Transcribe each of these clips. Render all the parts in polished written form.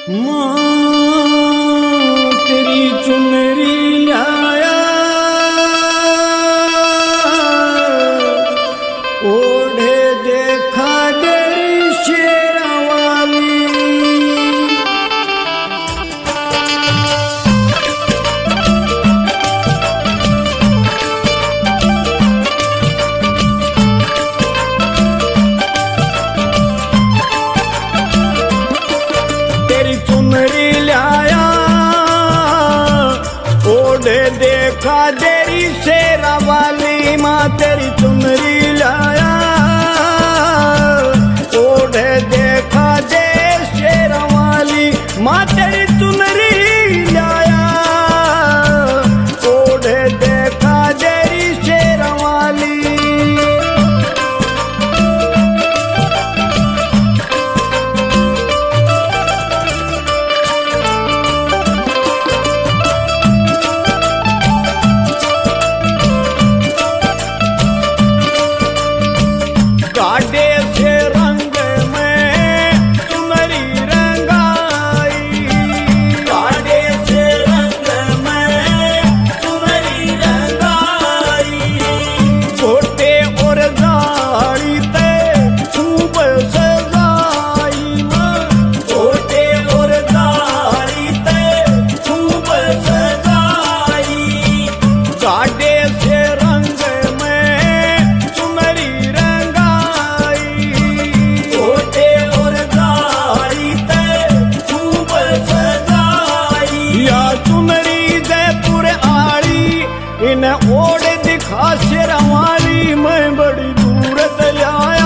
माँ तेरी चुनरी लाया ओढ़े देखा तेरी शेरवाली। तेरी चुनरी लाया ओढ़े देखा तेरी शेरवाली। माँ तेरी चुनरी लाया ओढ़े देखा दे शेरवाली। माँ तेरी चुनरी लाया ओढ़े देखा तेरी शेरवाली। गाढ़े से रंग में चुनरी रंगाई। गाढ़े से रंग में चुनरी रंगाई। छोटे और दाढ़ी ते खूब सजाई। छोटे और दाढ़ी ते खूब सजाई। गाढ़े से रंग में चुनरी ओढ़ दिखा शेरवाली। मैं बड़ी दूर लाया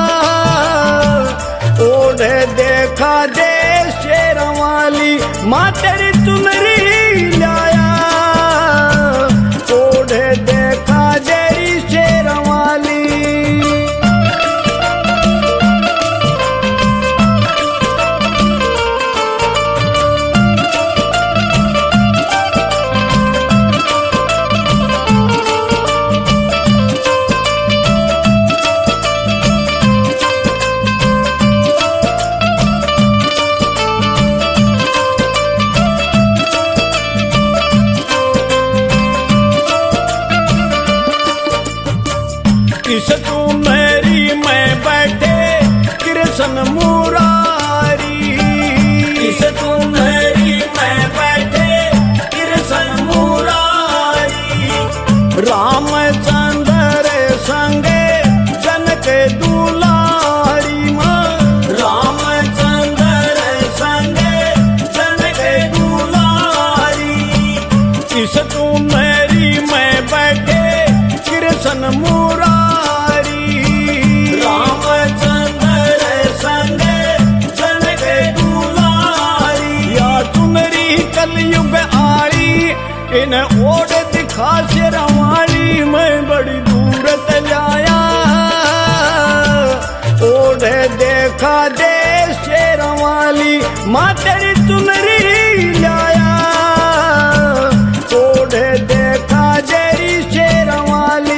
ओढ़ देखा दे शेरवाली। माँ तेरी चुनरी लाया ओढ़ देखा तेरी शेरवाली। किस तू मेरी मैं बैठे कृष्ण मुरारी। किस तू मेरी मैं बैठे कृष्ण मुरारी। रामचंद्र संगे जनक दुलारी। माँ रामचंद्र संगे जनक दुलारी। किस तू मेरी मैं बैठे कृष्ण मुरारी। रामचंद्र संगे जनक दुलारी। या चुनरी कलयुग आली इन ओढ़ दिखा शेरवाली। मैं बड़ी दूर लाया ओढ़ देखा दे शेरवाली। माँ तेरी चुनरी लाया ओढ़ देखा तेरी शेरवाली।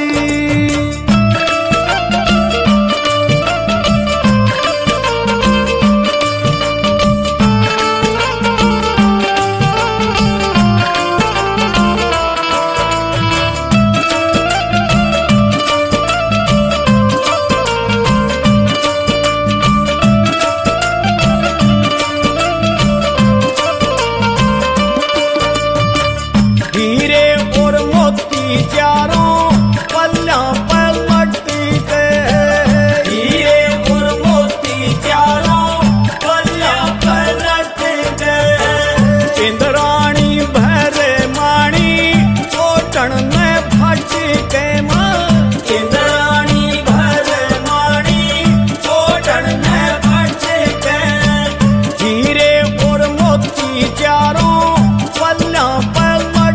हीरे और मोती चारों पल्ला पर लटके गए। हीरे और मोती चारों पल्ला पर लटके गए। इंद्राणी भर माणी कोटन में फट के। माँ इंद्राणी भर माणी कोटन में फट के। हीरे और मोती चारों पल्ला पर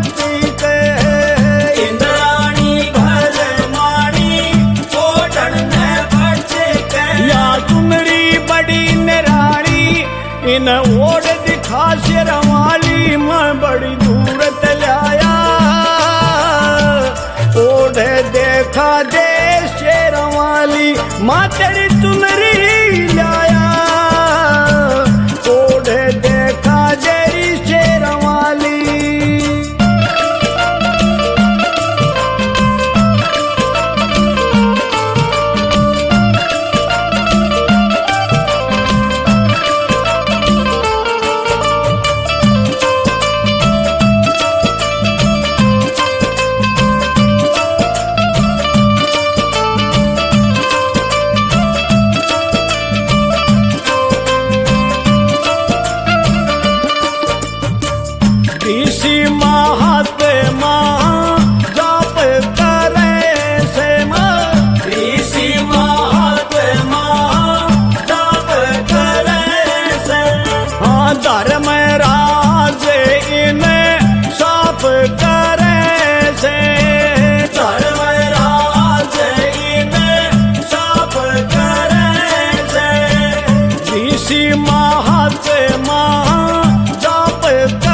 इंद्राणी भर माणी कोटन में फट के। या चुनरी बड़ी निराली इन ओढ़ दिखा शेरवाली। मैं बड़ी दूर लाया ओढ़ देखा दे शेरवाली। माँ तेरी चुनरी लाया ओढ़ देख तुळशी माहाचे मा जाप